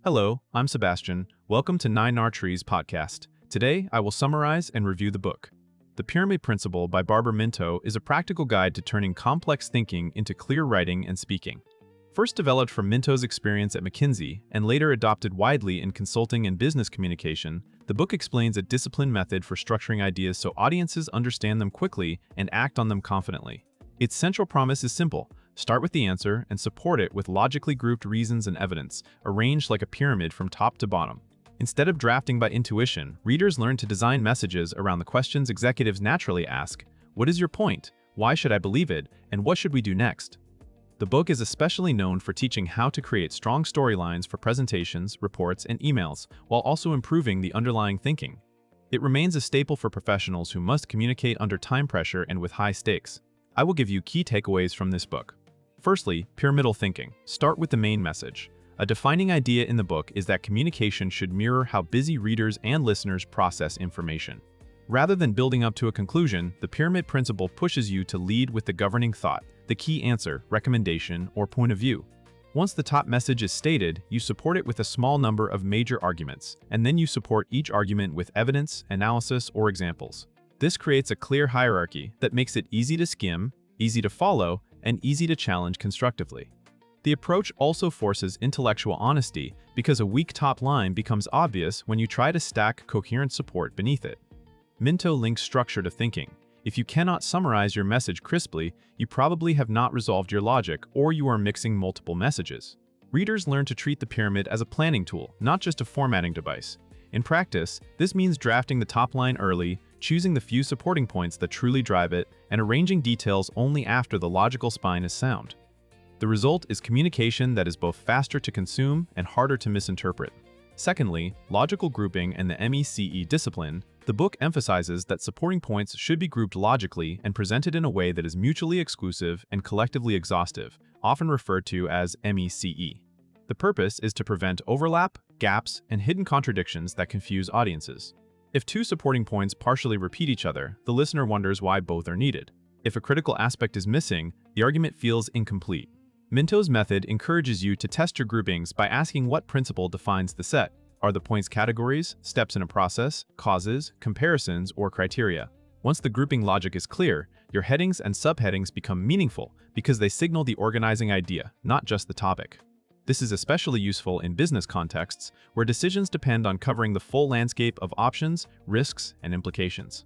Hello, I'm Sebastian. Welcome to Nine Trees podcast. Today, I will summarize and review the book. The Pyramid Principle by Barbara Minto is a practical guide to turning complex thinking into clear writing and speaking. First developed from Minto's experience at McKinsey and later adopted widely in consulting and business communication, the book explains a disciplined method for structuring ideas so audiences understand them quickly and act on them confidently. Its central promise is simple. Start with the answer and support it with logically grouped reasons and evidence, arranged like a pyramid from top to bottom. Instead of drafting by intuition, readers learn to design messages around the questions executives naturally ask: what is your point? Why should I believe it? And what should we do next? The book is especially known for teaching how to create strong storylines for presentations, reports, and emails, while also improving the underlying thinking. It remains a staple for professionals who must communicate under time pressure and with high stakes. I will give you key takeaways from this book. Firstly, pyramidal thinking. Start with the main message. A defining idea in the book is that communication should mirror how busy readers and listeners process information. Rather than building up to a conclusion, the pyramid principle pushes you to lead with the governing thought, the key answer, recommendation, or point of view. Once the top message is stated, you support it with a small number of major arguments, and then you support each argument with evidence, analysis, or examples. This creates a clear hierarchy that makes it easy to skim, easy to follow, and easy to challenge constructively. The approach also forces intellectual honesty because a weak top line becomes obvious when you try to stack coherent support beneath it. Minto links structure to thinking. If you cannot summarize your message crisply, you probably have not resolved your logic, or you are mixing multiple messages. Readers learn to treat the pyramid as a planning tool, not just a formatting device. In practice, this means drafting the top line early, choosing the few supporting points that truly drive it, and arranging details only after the logical spine is sound. The result is communication that is both faster to consume and harder to misinterpret. Secondly, logical grouping and the MECE discipline. The book emphasizes that supporting points should be grouped logically and presented in a way that is mutually exclusive and collectively exhaustive, often referred to as MECE. The purpose is to prevent overlap, gaps, and hidden contradictions that confuse audiences. If two supporting points partially repeat each other, the listener wonders why both are needed. If a critical aspect is missing, the argument feels incomplete. Minto's method encourages you to test your groupings by asking what principle defines the set. Are the points categories, steps in a process, causes, comparisons, or criteria? Once the grouping logic is clear, your headings and subheadings become meaningful because they signal the organizing idea, not just the topic. This is especially useful in business contexts where decisions depend on covering the full landscape of options, risks, and implications.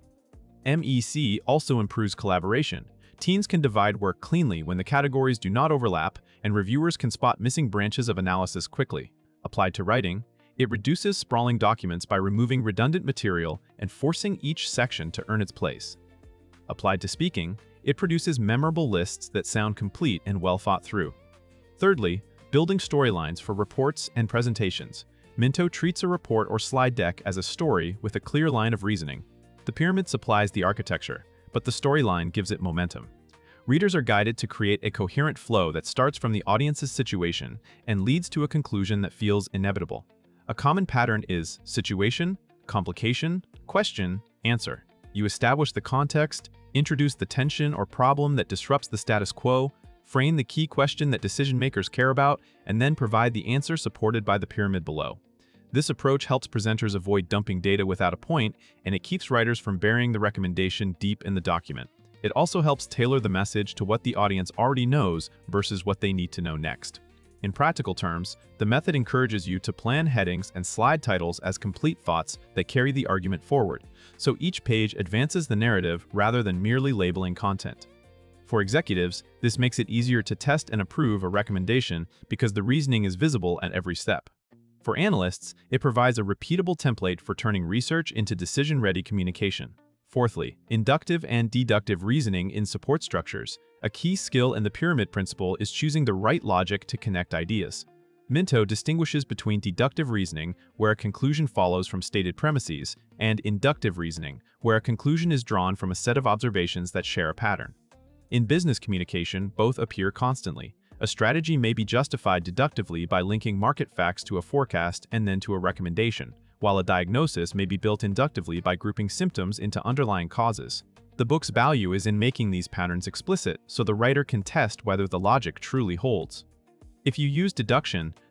MEC also improves collaboration. Teams can divide work cleanly when the categories do not overlap, and reviewers can spot missing branches of analysis quickly. Applied to writing, it reduces sprawling documents by removing redundant material and forcing each section to earn its place. Applied to speaking, it produces memorable lists that sound complete and well thought through. Thirdly, building storylines for reports and presentations. Minto treats a report or slide deck as a story with a clear line of reasoning. The pyramid supplies the architecture, but the storyline gives it momentum. Readers are guided to create a coherent flow that starts from the audience's situation and leads to a conclusion that feels inevitable. A common pattern is situation, complication, question, answer. You establish the context, introduce the tension or problem that disrupts the status quo, frame the key question that decision-makers care about, and then provide the answer supported by the pyramid below. This approach helps presenters avoid dumping data without a point, and it keeps writers from burying the recommendation deep in the document. It also helps tailor the message to what the audience already knows versus what they need to know next. In practical terms, the method encourages you to plan headings and slide titles as complete thoughts that carry the argument forward, so each page advances the narrative rather than merely labeling content. For executives, this makes it easier to test and approve a recommendation because the reasoning is visible at every step. For analysts, it provides a repeatable template for turning research into decision-ready communication. Fourthly, inductive and deductive reasoning in support structures. A key skill in the pyramid principle is choosing the right logic to connect ideas. Minto distinguishes between deductive reasoning, where a conclusion follows from stated premises, and inductive reasoning, where a conclusion is drawn from a set of observations that share a pattern. In business communication, both appear constantly. A strategy may be justified deductively by linking market facts to a forecast and then to a recommendation, while a diagnosis may be built inductively by grouping symptoms into underlying causes. The book's value is in making these patterns explicit so the writer can test whether the logic truly holds. If you use deduction,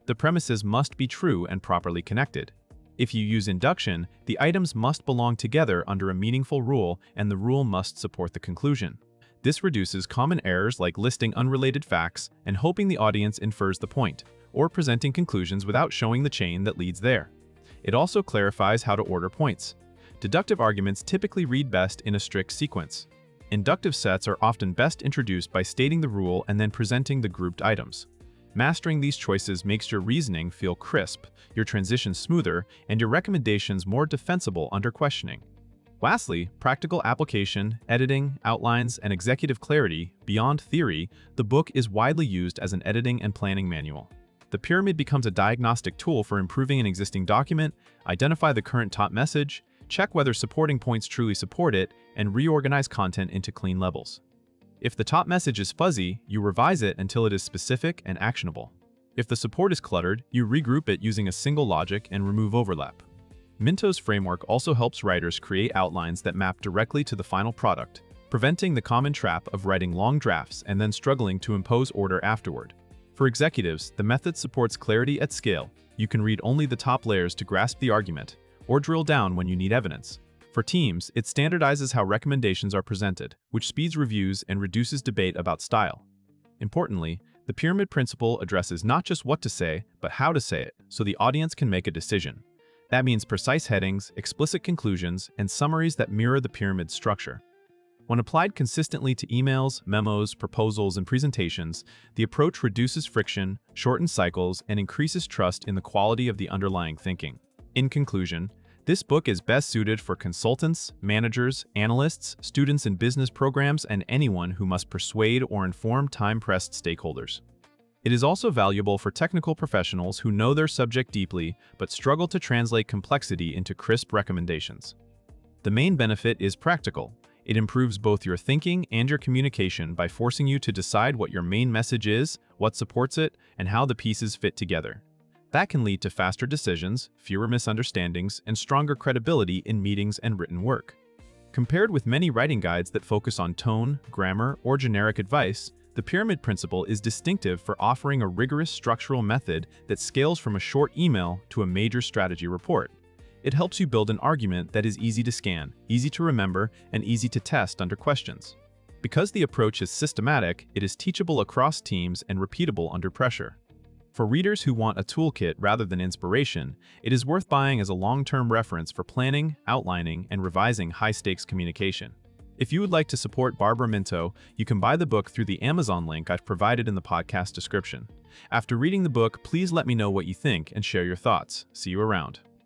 The premises must be true and properly connected. If you use induction, the items must belong together under a meaningful rule, and the rule must support the conclusion. This reduces common errors like listing unrelated facts and hoping the audience infers the point, or presenting conclusions without showing the chain that leads there. It also clarifies how to order points. Deductive arguments typically read best in a strict sequence. Inductive sets are often best introduced by stating the rule and then presenting the grouped items. Mastering these choices makes your reasoning feel crisp, your transitions smoother, and your recommendations more defensible under questioning. Lastly, practical application, editing, outlines, and executive clarity. Beyond theory, the book is widely used as an editing and planning manual. The pyramid becomes a diagnostic tool for improving an existing document, identify the current top message, check whether supporting points truly support it, and reorganize content into clean levels. If the top message is fuzzy, you revise it until it is specific and actionable. If the support is cluttered, you regroup it using a single logic and remove overlap. Minto's framework also helps writers create outlines that map directly to the final product, preventing the common trap of writing long drafts and then struggling to impose order afterward. For executives, the method supports clarity at scale. You can read only the top layers to grasp the argument, or drill down when you need evidence. For teams, it standardizes how recommendations are presented, which speeds reviews and reduces debate about style. Importantly, the pyramid principle addresses not just what to say, but how to say it, so the audience can make a decision. That means precise headings, explicit conclusions, and summaries that mirror the pyramid structure. When applied consistently to emails, memos, proposals, and presentations, the approach reduces friction, shortens cycles, and increases trust in the quality of the underlying thinking. In conclusion, this book is best suited for consultants, managers, analysts, students in business programs, and anyone who must persuade or inform time-pressed stakeholders. It is also valuable for technical professionals who know their subject deeply but struggle to translate complexity into crisp recommendations. The main benefit is practical. It improves both your thinking and your communication by forcing you to decide what your main message is, what supports it, and how the pieces fit together. That can lead to faster decisions, fewer misunderstandings, and stronger credibility in meetings and written work. Compared with many writing guides that focus on tone, grammar, or generic advice, the pyramid principle is distinctive for offering a rigorous structural method that scales from a short email to a major strategy report. It helps you build an argument that is easy to scan, easy to remember, and easy to test under questions. Because the approach is systematic, it is teachable across teams and repeatable under pressure. For readers who want a toolkit rather than inspiration, it is worth buying as a long-term reference for planning, outlining, and revising high-stakes communication. If you would like to support Barbara Minto, you can buy the book through the Amazon link I've provided in the podcast description. After reading the book, please let me know what you think and share your thoughts. See you around.